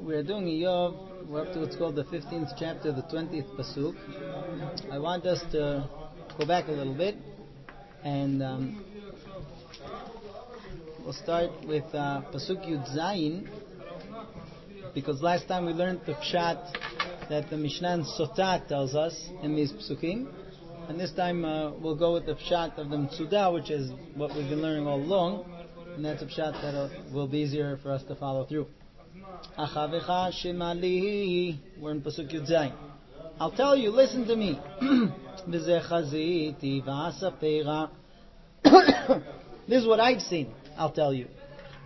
we're doing Iyov. We're up to what's called the 15th chapter, the 20th pasuk. I want us to go back a little bit, and we'll start with pasuk Yud Zayin, because last time we learned the pshat that the Mishnah in Sotah tells us in these psukim, and this time we'll go with the pshat of the Metzudah, which is what we've been learning all along, and that's a pshat that will be easier for us to follow through. Achavecha shemali. We're in pasuk Yud Zayin. I'll tell you, listen to me. This is what I've seen. I'll tell you,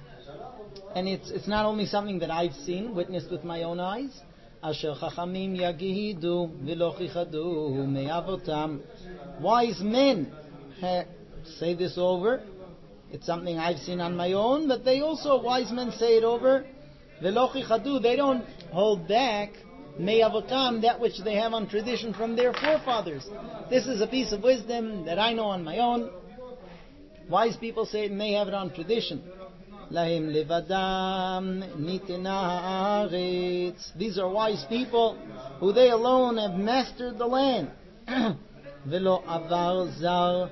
and it's not only something that I've seen, witnessed with my own eyes. Asher chachamim yagidu v'lo chichadu me'avotam. Wise men say this over. It's something I've seen on my own, but they also, wise men, say it over. V'lo chichadu. They don't hold back me'avotam, that which they have on tradition from their forefathers. This is a piece of wisdom that I know on my own. Wise people say it, and they have it on tradition. Lahim levadam nitena haaretz. These are wise people who they alone have mastered the land. Velo avar zar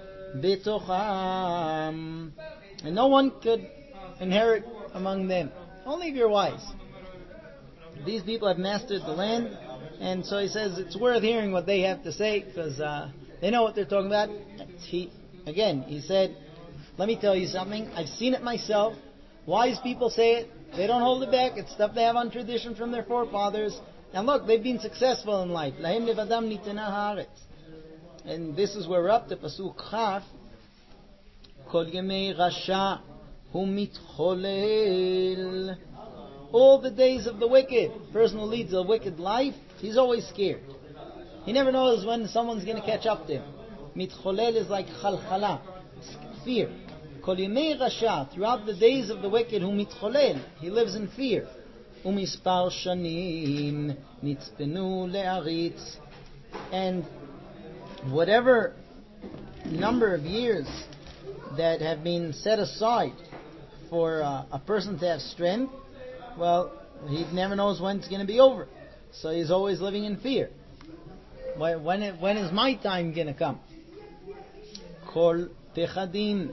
betocham. And no one could inherit among them. Only if you're wise. These people have mastered the land, and so he says it's worth hearing what they have to say, because they know what they're talking about. He said, let me tell you something. I've seen it myself. Wise people say it. They don't hold it back. It's stuff they have on tradition from their forefathers. And look, they've been successful in life. Lahem levadam nitena haaretz. And this is where we're up to pasuk Chaf. Kol yemei rasha hu mitcholel. All the days of the wicked, person who leads a wicked life, he's always scared. He never knows when someone's going to catch up to him. Mitcholel is like chalchala, fear. Kol yemei rasha, throughout the days of the wicked, hu mitcholel, he lives in fear. Umispar shanim nitzpenu le'aritz. And whatever number of years that have been set aside for a person to have strength, well, he never knows when it's going to be over. So he's always living in fear. When is my time going to come? Kol pechadim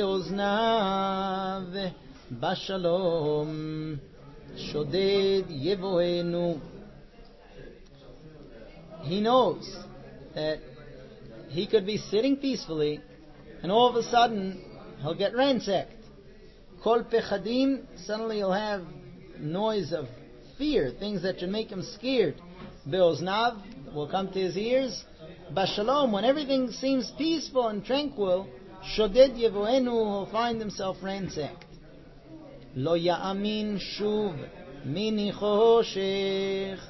beoznav bashalom shoded yevoenu. He knows that he could be sitting peacefully, and all of a sudden he'll get ransacked. Kol pechadim, suddenly he'll have noise of fear, things that should make him scared. Beoznav will come to his ears. Bashalom, when everything seems peaceful and tranquil, Shoded Yevoenu will find himself ransacked. Lo ya'amin shuv mini choshech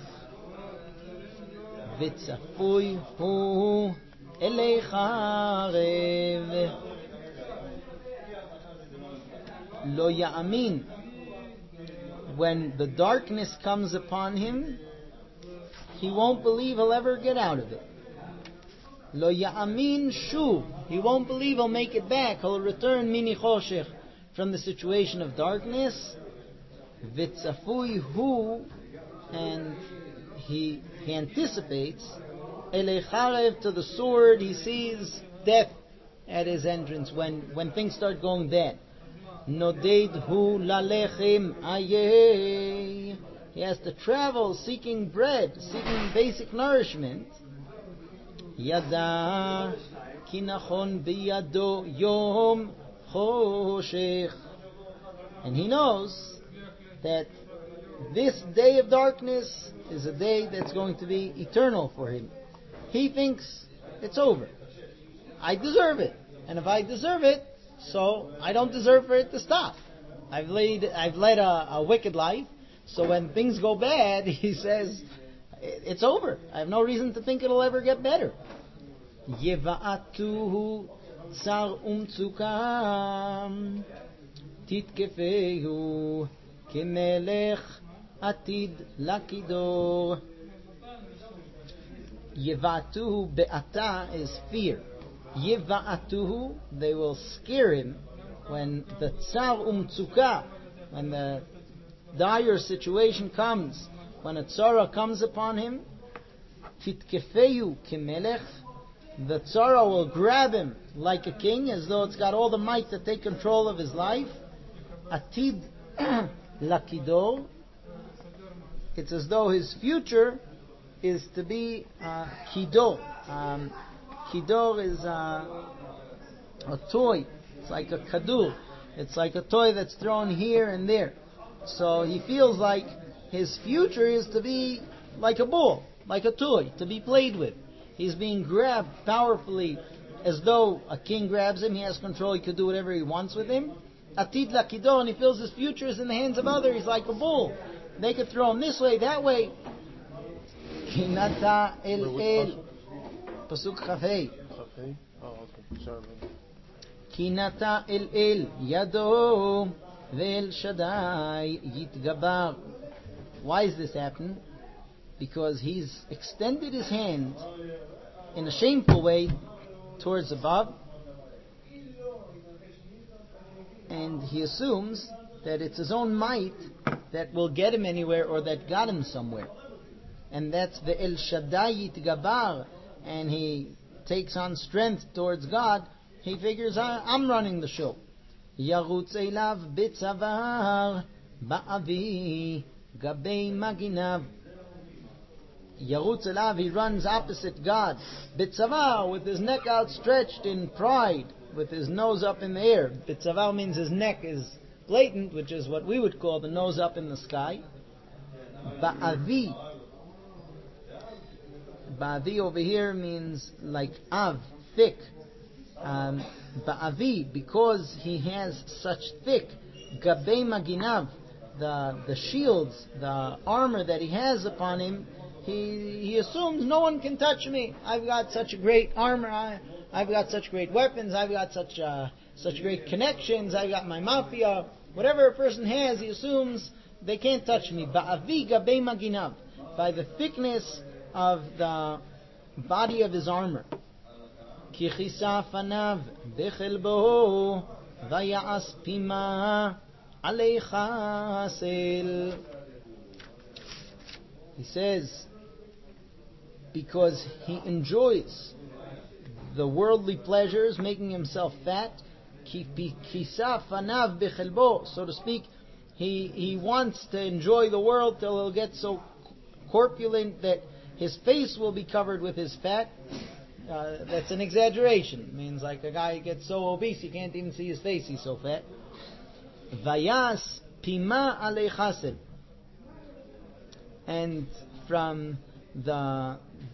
v'tzafui hu elei charev. Lo ya'amin. When the darkness comes upon him, he won't believe he'll ever get out of it. Lo ya'amin shuv. He won't believe he'll make it back. He'll return mini choshech, from the situation of darkness. V'tzafui hu, and he anticipates elei charev, to the sword. He sees death at his entrance when things start going bad. Noded hu lalechim ayeh. He has to travel seeking bread, seeking basic nourishment. Yada ki nachon biyado yom choshech. And he knows that this day of darkness is a day that's going to be eternal for him. He thinks it's over. I deserve it. And if I deserve it, so I don't deserve for it to stop. I've led a wicked life, so when things go bad, he says, it's over. I have no reason to think it'll ever get better. Yeva'atuhu tsar umtzukam titkefehu kemelech atid lakidor. Yeva'atuhu be'ata is fear. Yiva'atuhu, they will scare him when the tsar umtzuka, when the dire situation comes, when a tzara comes upon him, titkefeyu kimelech, the tzara will grab him like a king, as though it's got all the might to take control of his life. Atid lakido, it's as though his future is to be kido. Kido is a toy. It's like a kadur. It's like a toy that's thrown here and there. So he feels like his future is to be like a ball, like a toy, to be played with. He's being grabbed powerfully, as though a king grabs him. He has control. He could do whatever he wants with him. Atid lakido, and he feels his future is in the hands of others. He's like a bull. They could throw him this way, that way. Kinata el pasuk chafei. Kinata el yado ve'el shaddai yitgabar. Why is this happening? Because he's extended his hand in a shameful way towards above, and he assumes that it's his own might that will get him anywhere, or that got him somewhere. And that's the El Shaddai Yitgabar, and he takes on strength towards God. He figures, I'm running the show. Yarutz elav bitzavar ba'avi gabei maginav. Yarutz elav, he runs opposite God. Bitzavar, with his neck outstretched in pride, with his nose up in the air. Bitzavar means his neck is blatant, which is what we would call the nose up in the sky. Ba'avi. Ba'avi over here means like av, thick. Ba'avi, because he has such thick gabei maginav, the shields, the armor that he has upon him, he assumes no one can touch me. I've got such a great armor. I've got such great weapons. I've got such great connections. I've got my mafia. Whatever a person has, he assumes they can't touch me. Ba'avi gabei maginav, by the thickness of the body of his armor. Ki chisa fanav bechelbo vayas pima alei chasel. He says, because he enjoys the worldly pleasures, making himself fat, kisa fanav bechelbo, so to speak, he wants to enjoy the world till he'll get so corpulent that his face will be covered with his fat. That's an exaggeration. It means like a guy gets so obese he can't even see his face, he's so fat. Vayas pima alei chasel. And from the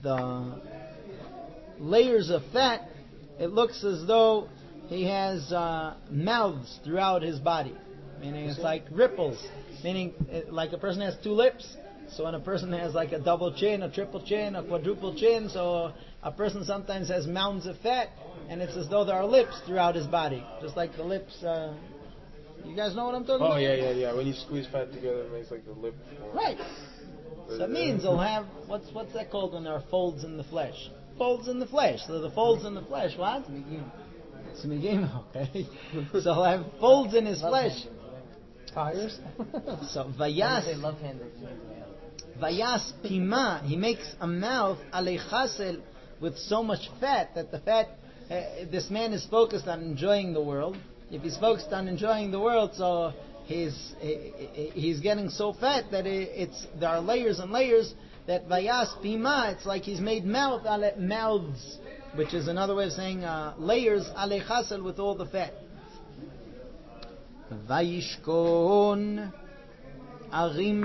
layers of fat, it looks as though he has mouths throughout his body. Meaning it's like ripples. Meaning like a person has two lips. So when a person has like a double chin, a triple chin, a quadruple chin, so a person sometimes has mounds of fat, and it's as though there are lips throughout his body. Just like the lips... you guys know what I'm talking about? Oh, yeah. When you squeeze fat together, it makes like the lip form. Right. So it means he'll have, what's that called when there are folds in the flesh? Folds in the flesh. So the folds in the flesh, what? Smigim, okay. So he'll have folds in his flesh. Tires? So Vayas Pima, he makes a mouth alei chasel, with so much fat that the fat, this man is focused on enjoying the world. If he's focused on enjoying the world, so he's getting so fat that there are layers and layers, that Vayas Pima, it's like he's made mouths, which is another way of saying layers alei chasel, with all the fat. Vayishkon Arim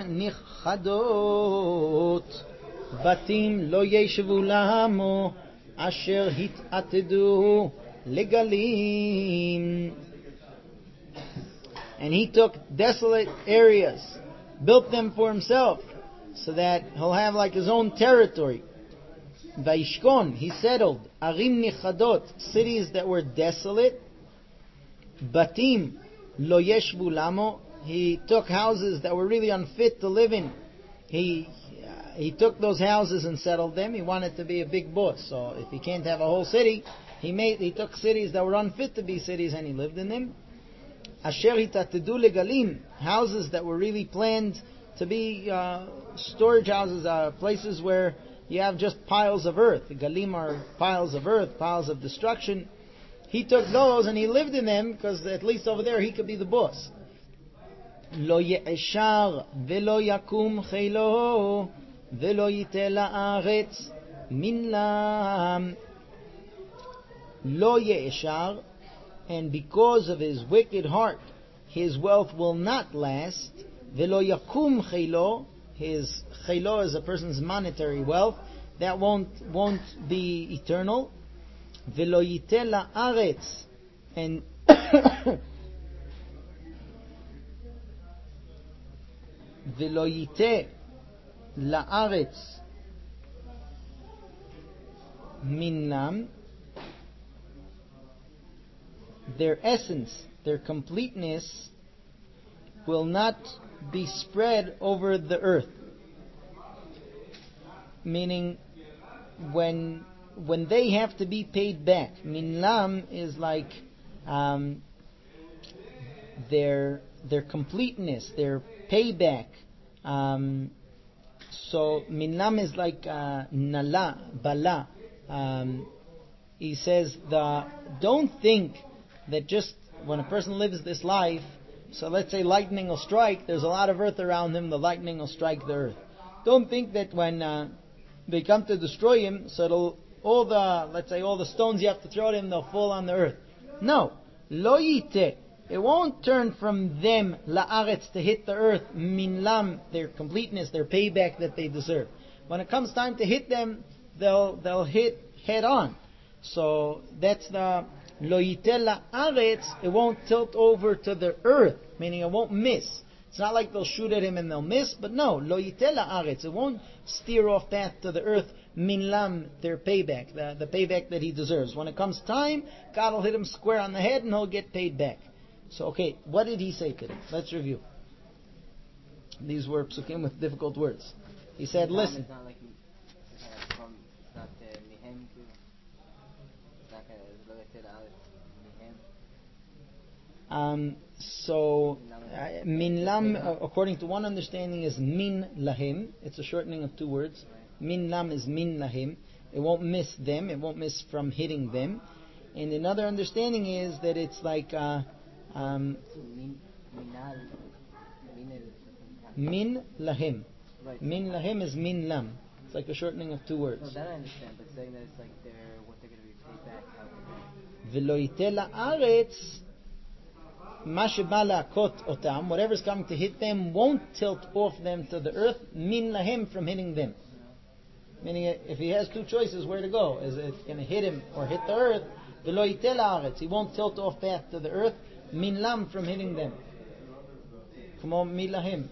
nichadot Batim lo yeshevu lamo Asher hitatedu legalim. And he took desolate areas, built them for himself, so that he'll have like his own territory. Vayishkon, he settled Arim nichadot, cities that were desolate. Batim lo yeshvu lamo, he took houses that were really unfit to live in. He took those houses and settled them. He wanted to be a big boss. So if he can't have a whole city, he took cities that were unfit to be cities and he lived in them. Asher hitatedu legalim, houses that were really planned to be storage houses, places where you have just piles of earth. The galim are piles of earth, piles of destruction. He took those and he lived in them because at least over there he could be the boss. Lo ye'eshar velo yakum chelo velo yite la'aretz min lam. Lo ye'eshar, and because of his wicked heart, his wealth will not last. Velo yakum chelo, his chelo is a person's monetary wealth, that won't be eternal. Velo yite la'aretz, and velo yite la'aretz min lam, their essence, their completeness will not be spread over the earth. Meaning, when they have to be paid back, min lam is like their completeness, their payback. So min lam is like nala, bala. He says, don't think that just when a person lives this life, so let's say lightning will strike, there's a lot of earth around him, the lightning will strike the earth. Don't think that when they come to destroy him, so all the stones you have to throw at him, they'll fall on the earth. No. Lo yite. It won't turn from them, la'aretz, to hit the earth, min lam, their completeness, their payback that they deserve. When it comes time to hit them, they'll hit head on. So that's the lo yite la'aretz. It won't tilt over to the earth, meaning it won't miss. It's not like they'll shoot at him and they'll miss, but no, lo yite la'aretz. It won't steer off path to the earth, min lam, their payback, the payback that he deserves. When it comes time, God will hit him square on the head and he'll get paid back. So, okay, what did he say today? Let's review. These were psukim with difficult words. He said, listen. It's not like it's not mihem. It's not mihem. So, min lam, according to one understanding, is min lahim. It's a shortening of two words. Min lam is min lahim. It won't miss them. It won't miss from hitting them. And another understanding is that it's like min lahim. Right. Min lahim is min lam. It's like a shortening of two words. No, that I understand, but saying that it's like what they're going to be paid back, how V'lo yite la'aretz, ma sheba la'akot otam, whatever's coming to hit them won't tilt off them to the earth, min lahim, from hitting them. Meaning, if he has two choices where to go, is it going to hit him or hit the earth? V'lo yite la'aretz, he won't tilt off path to the earth, min lam, from hitting them. Come on, min lahim.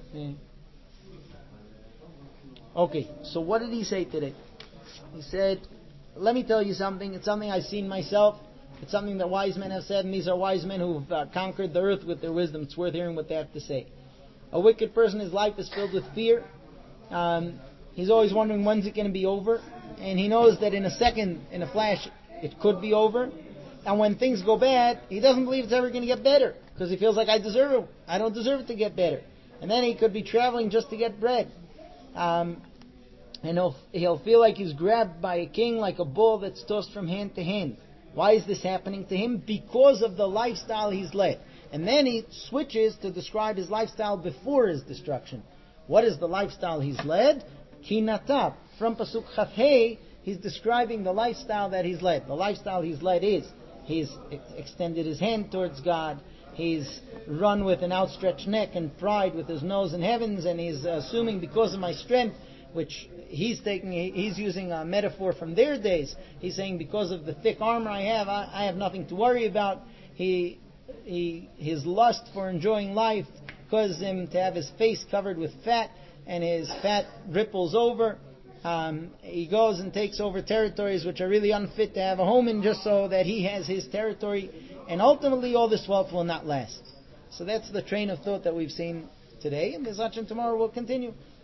Okay, so what did he say today? He said, let me tell you something. It's something I've seen myself. It's something that wise men have said, and these are wise men who've conquered the earth with their wisdom. It's worth hearing what they have to say. A wicked person, his life is filled with fear. He's always wondering when's it going to be over. And he knows that in a second, in a flash, it could be over. And when things go bad, he doesn't believe it's ever going to get better. Because he feels like I don't deserve it to get better. And then he could be traveling just to get bread. And he'll feel like he's grabbed by a king like a bull that's tossed from hand to hand. Why is this happening to him? Because of the lifestyle he's led. And then he switches to describe his lifestyle before his destruction. What is the lifestyle he's led? Kinatab. From Pasuk Chafhei, he's describing the lifestyle that he's led. The lifestyle he's led is, he's extended his hand towards God, he's run with an outstretched neck and pride with his nose in heavens, and he's assuming because of my strength, which he's using a metaphor from their days. He's saying because of the thick armor I have nothing to worry about. His lust for enjoying life causes him to have his face covered with fat, and his fat ripples over. He goes and takes over territories which are really unfit to have a home in, just so that he has his territory, and ultimately all this wealth will not last. So that's the train of thought that we've seen today, and Bezrat Hashem tomorrow will continue.